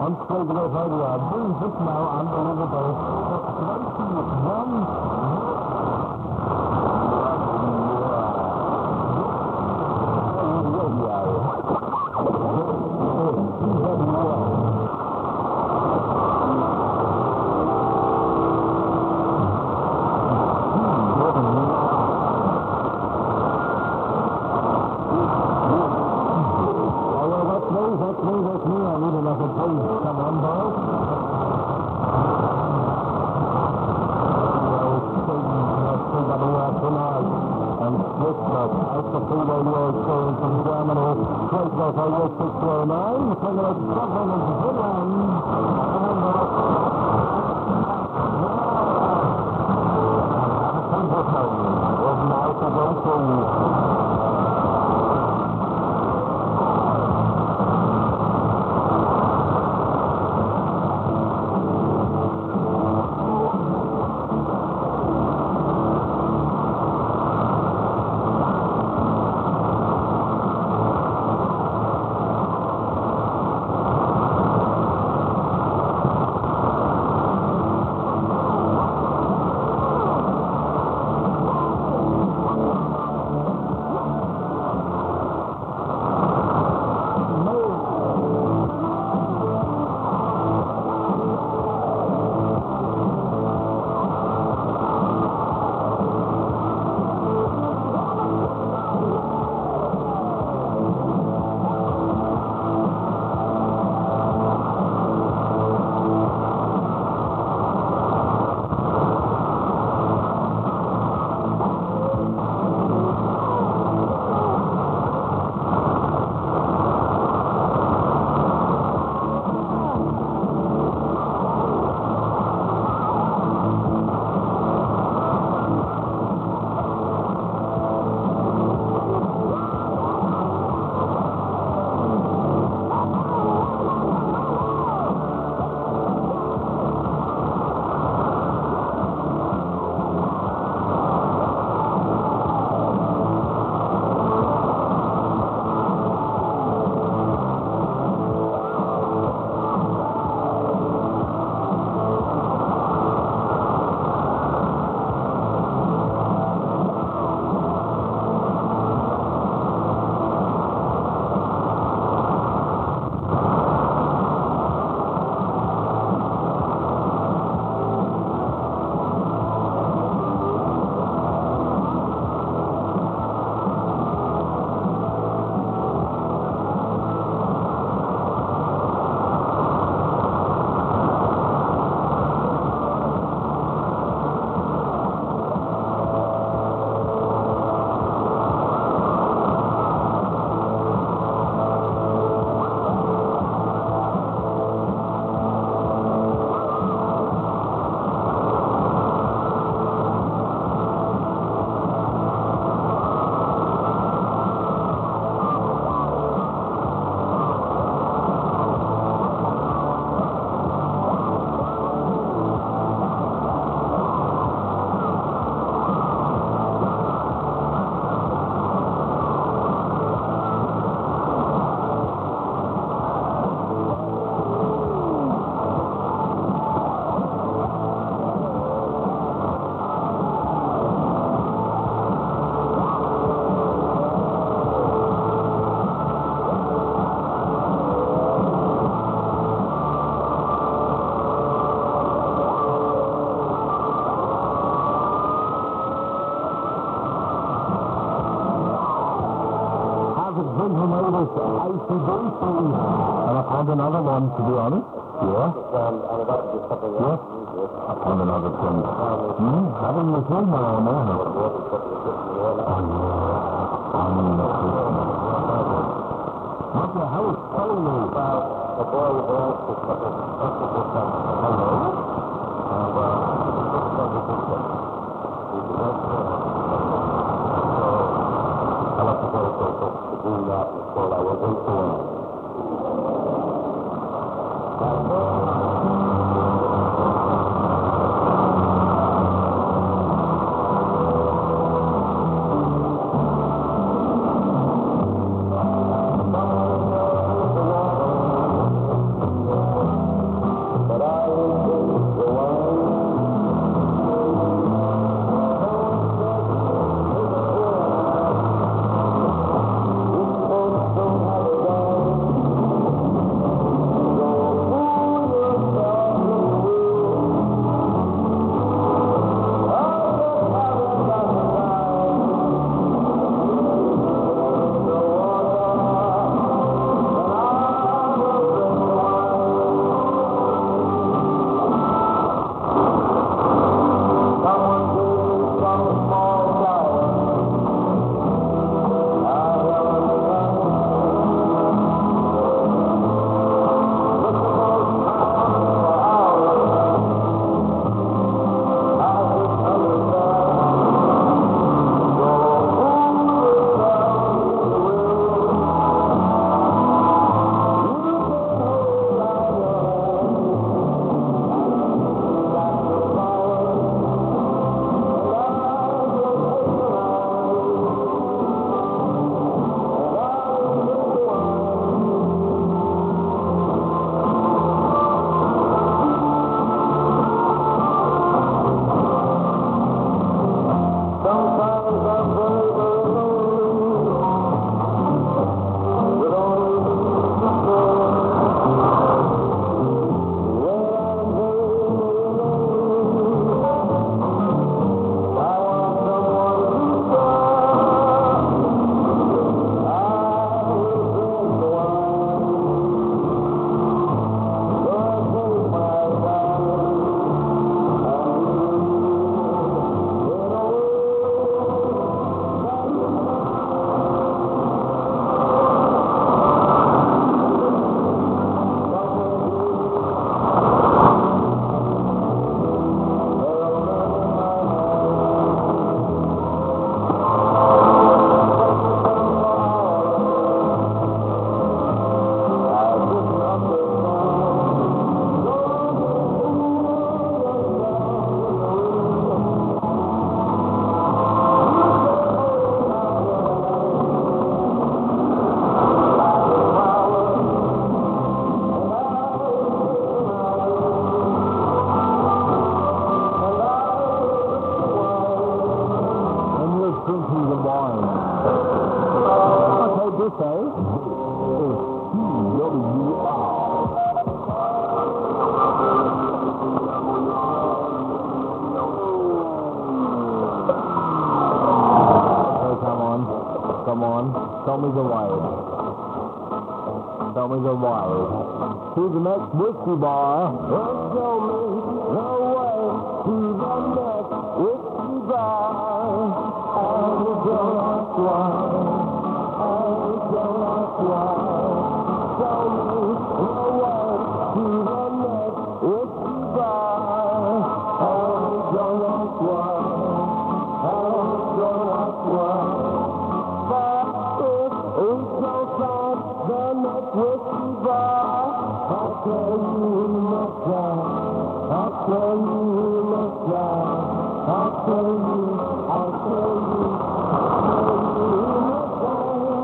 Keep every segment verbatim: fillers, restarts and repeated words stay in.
Unstable radio. Brings us now unbelievable. Another one, to be honest. Yeah. Yes. And another thing. Hmm? Having the film on there. Oh, yeah. I mean, the Christmas. Look at how it's telling me. The boy was hello? And, uh, I like to go to do that before I was into Show me the way. Show me the way. To the next whiskey bar. Oh, show me the way to the next whiskey bar. And the glass wine. And the glass wine. Show me the way to the next whiskey bar. And the glass wine. And the glass wine. Whiskey bar, I'll tell you in the time. I'll tell you in the time. I'll tell you, I'll tell you, I'll tell you in the time.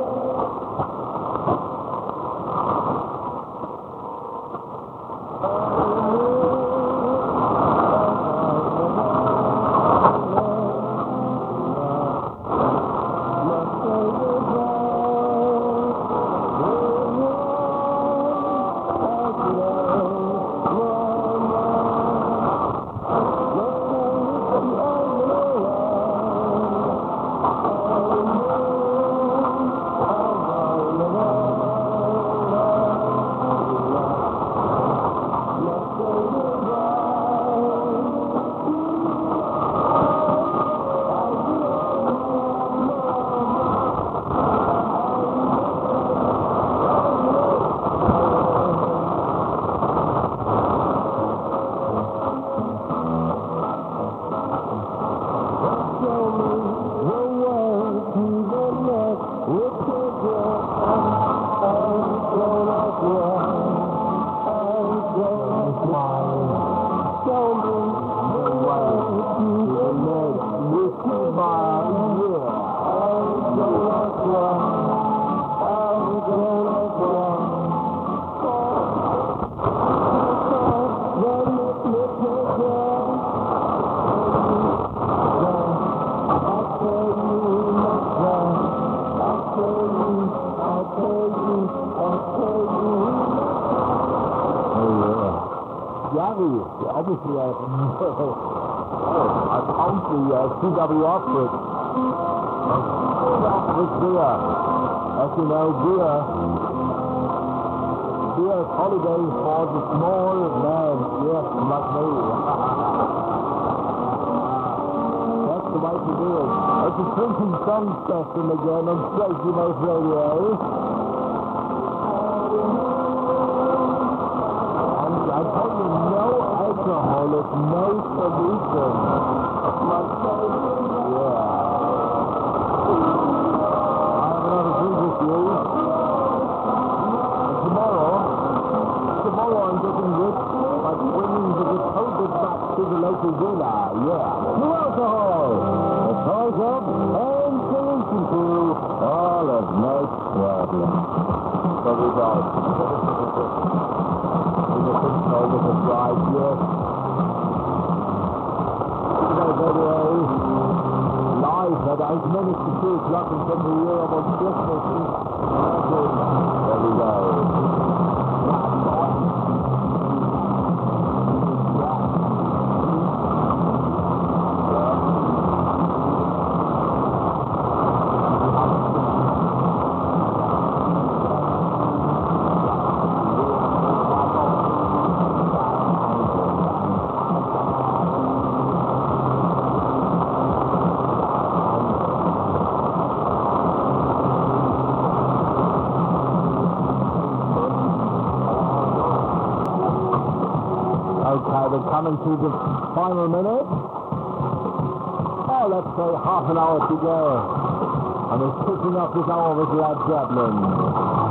Obviously, I, I found the uh, C W Oxford. This beer, as you know, beer, beer is holiday for the small man, yes, like me. That's the way to do it. It's a drinking song session again on Crazy Mouth Radio. I told you no alcohol is no solution. Yeah. I have another drink with you. And tomorrow, tomorrow I'm getting rich by bringing the deposit back to the local villa. Yeah. No alcohol. A toss up and solution to all of nice problems. So we go. Over the drive, yes. Today, live at eight minutes to two o'clock in Central Europe on Christmas. There we go. Okay, we're coming to the final minute. Oh, let's say half an hour to go. And we're kicking off this hour with Led Zeppelin.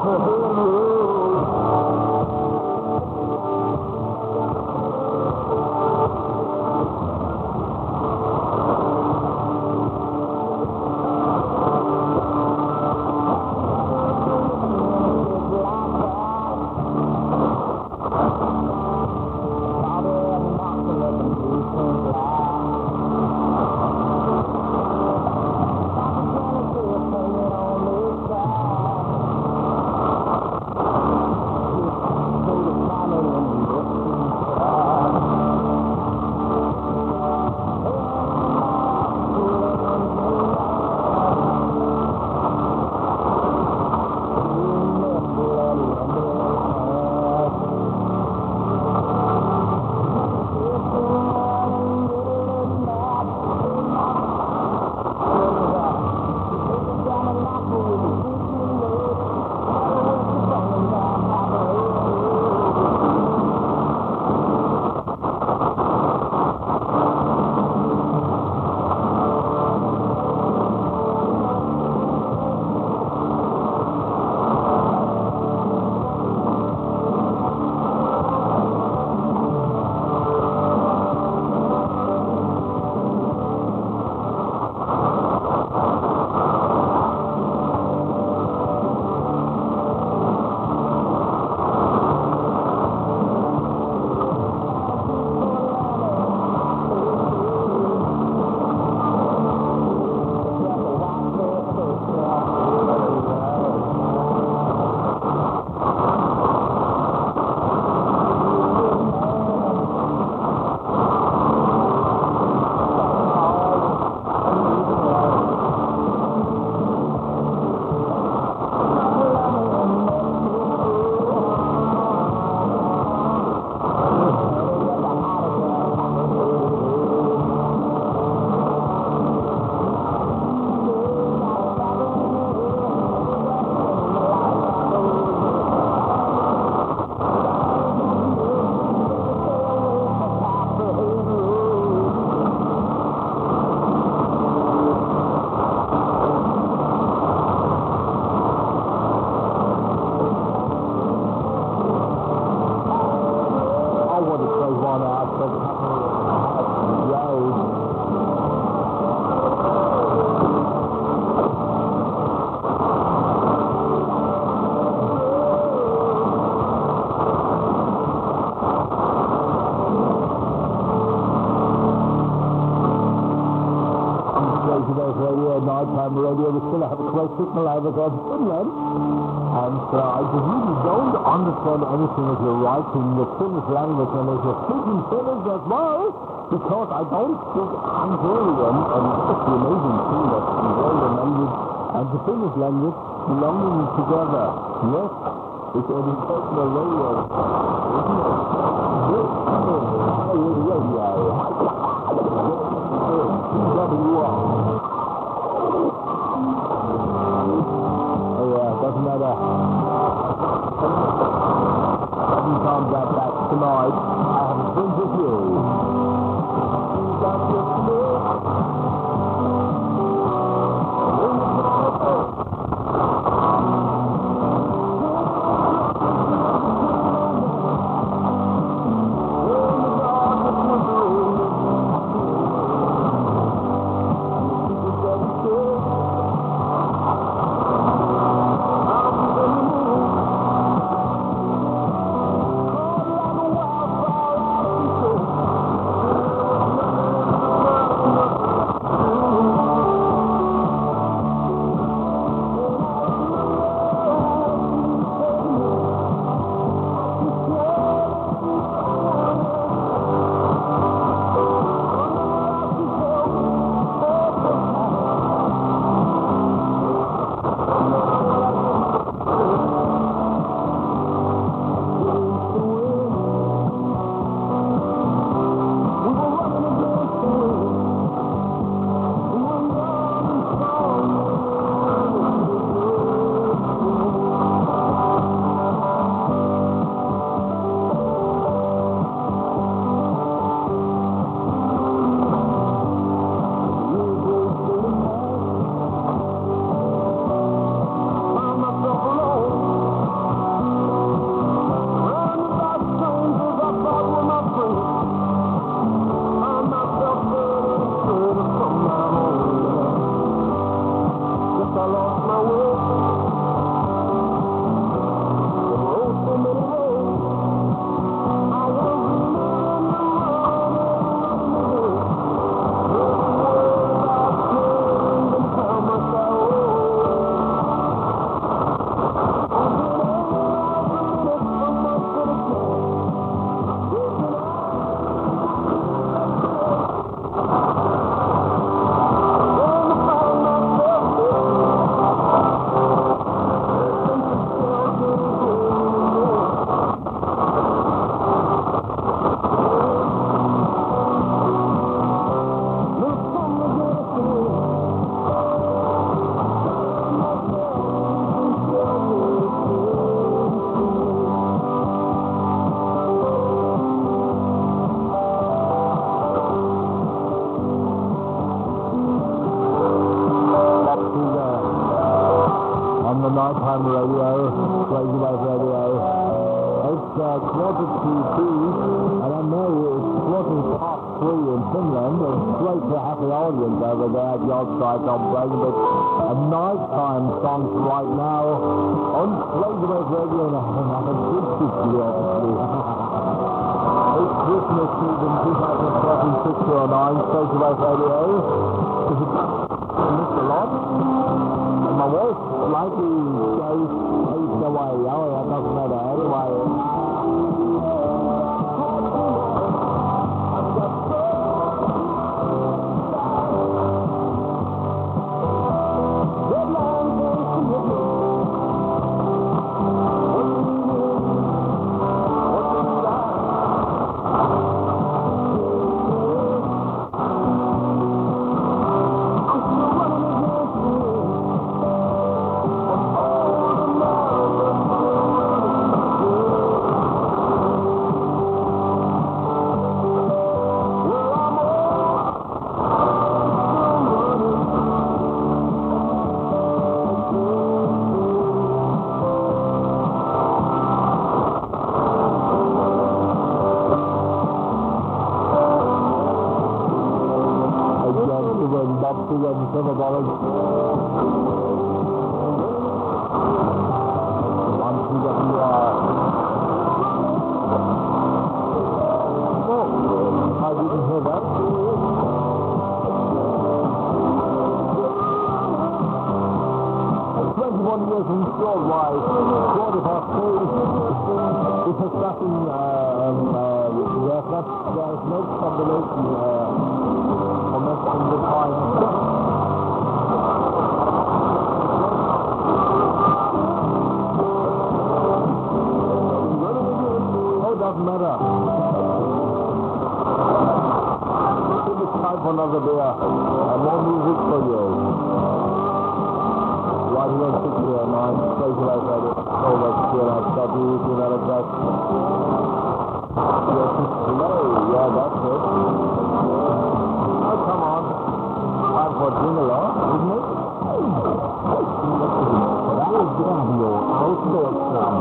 Nighttime radio, we still have a close signal over there to Finland. And uh, I just really don't understand anything if you're writing the Finnish language and if you're speaking Finnish as well, because I don't speak Hungarian, and it's the amazing thing that the Hungarian language and the Finnish language belonging together. Yes, it's educational radio. Isn't it? Yes, radio. W R. Oh yeah, doesn't matter. Seven times like that tonight, I have a drink with you. nighttime radio, Razorback Radio. It's uh, quarter to two, and I know it's quarter past three in Finland. It's great to have the audience over there at your site on Razorback. A nighttime song right now on Razorback Radio, and I can big picture obviously. It's Christmas season twenty fourteen, six oh nine, Razorback Radio. Is it missed a lot? And my voice slightly goes fades away. Oh, that doesn't matter. Anyway. Another beer and more music for you. Right here on six oh nine, Razorback Radio. Oh, let's get out that you to that address. Yes, hello. Yeah, that's it. Oh, come on. Time for jingle off, isn't it? That is radio outdoor sound.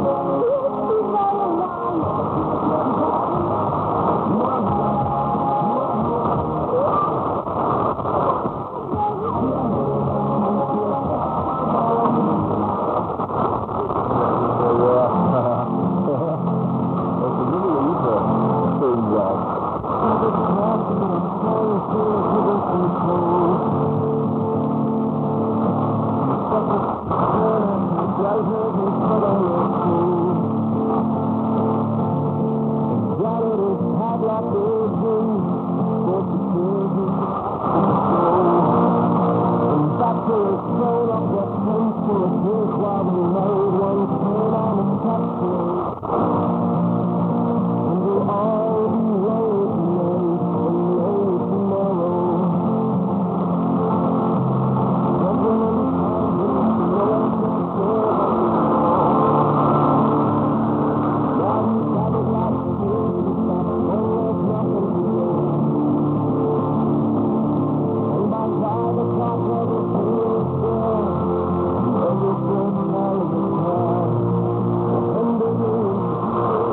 Thank you.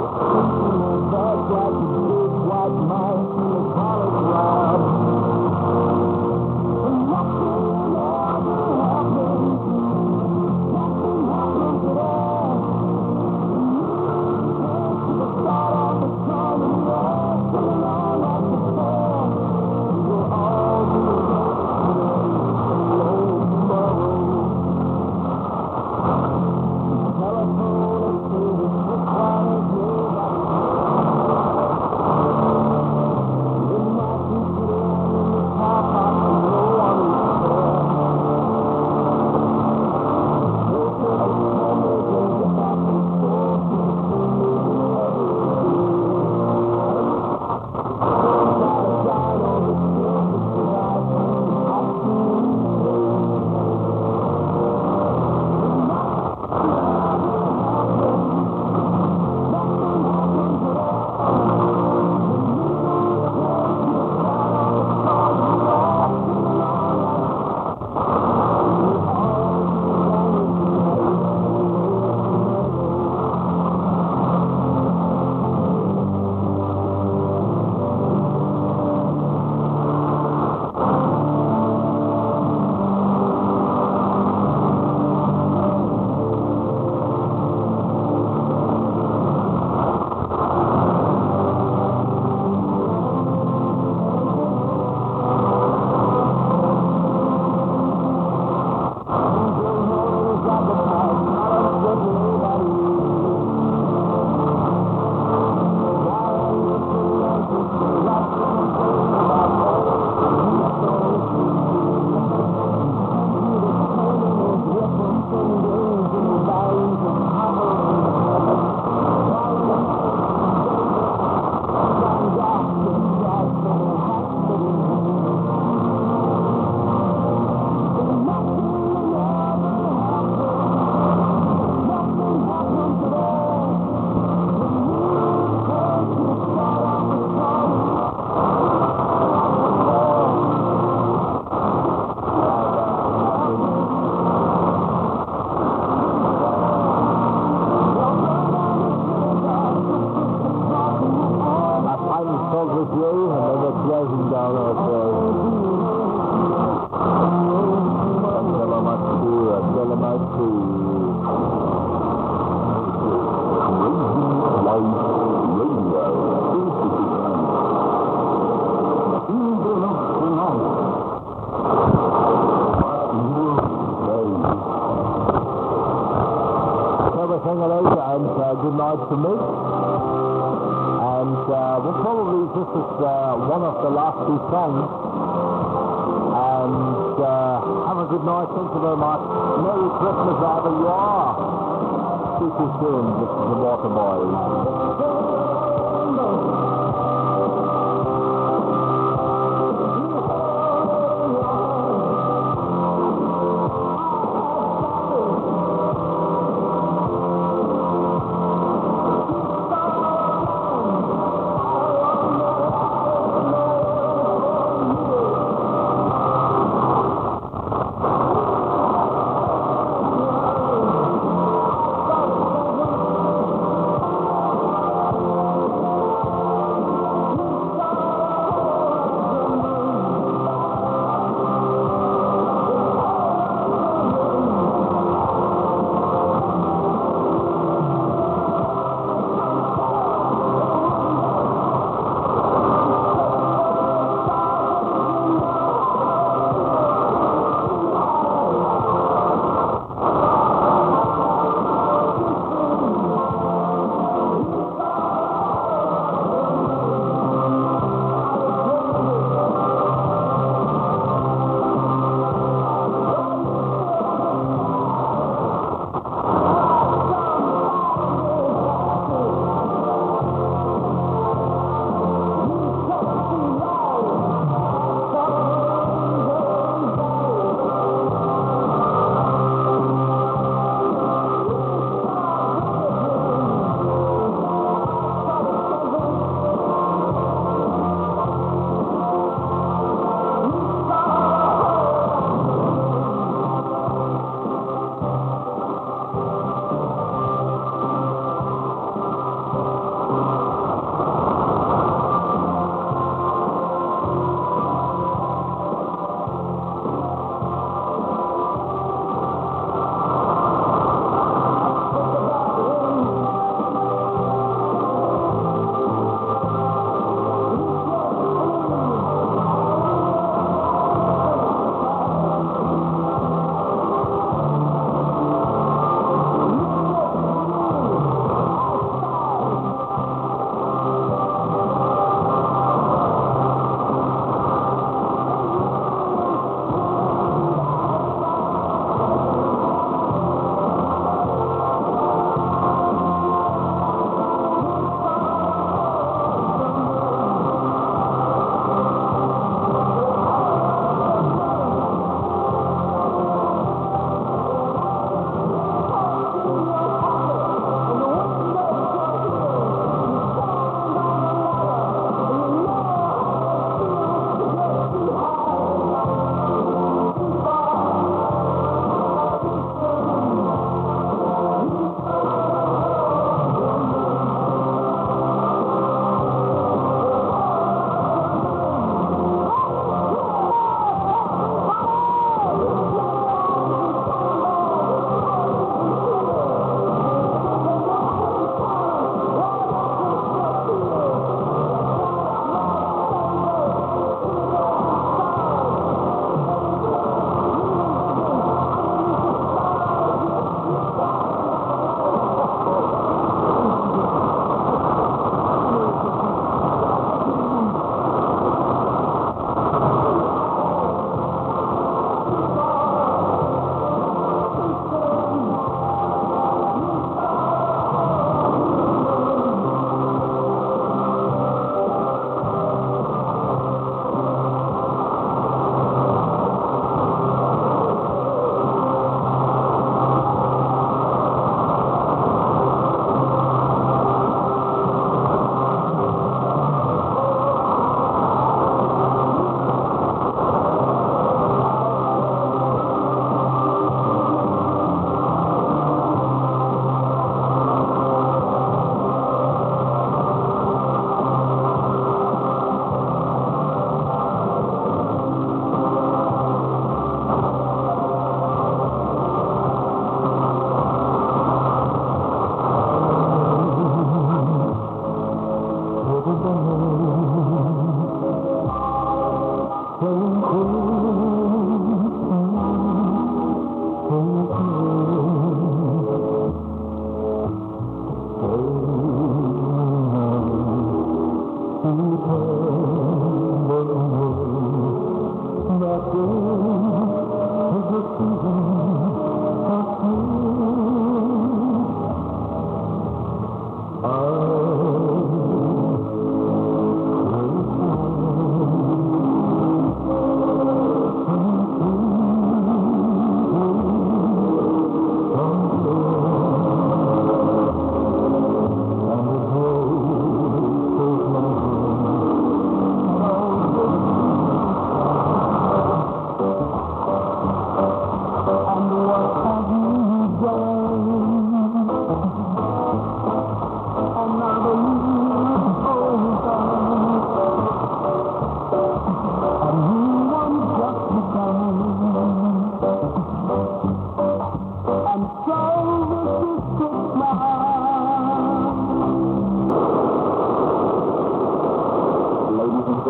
Angeles, and uh, good night to me. And uh, we'll probably, this is uh, one of the last two songs. And uh, have a good night. Thank you very much. Merry Christmas, wherever you are. See you soon. This is the Waterboys.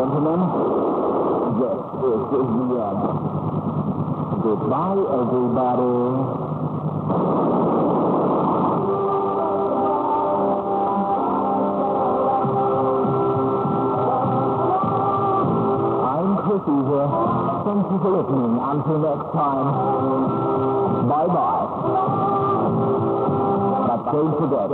gentlemen, this is the end. Goodbye, everybody. Chris here. Thank you for listening. Until next time. Bye-bye. But don't forget.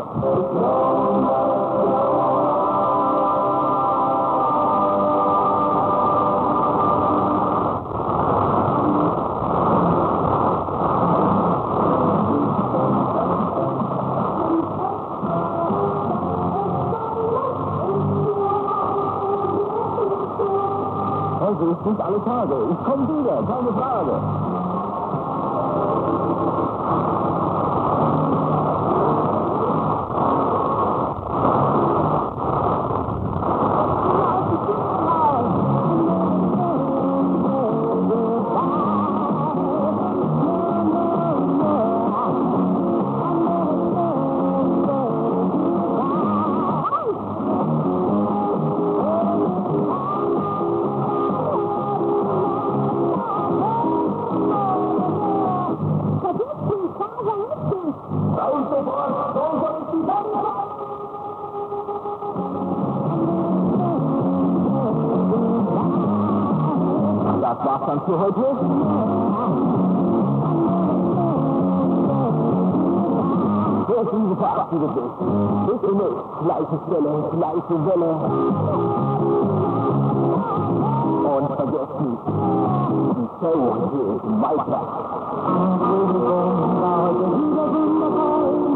Also, es sind alle Tage. Ich komme wieder, keine Frage. Das war's dann für heute. Wer diese verabschiedet ist, bis demnächst, gleiche Stelle, gleiche Welle. Und vergesst nicht, die Show geht weiter.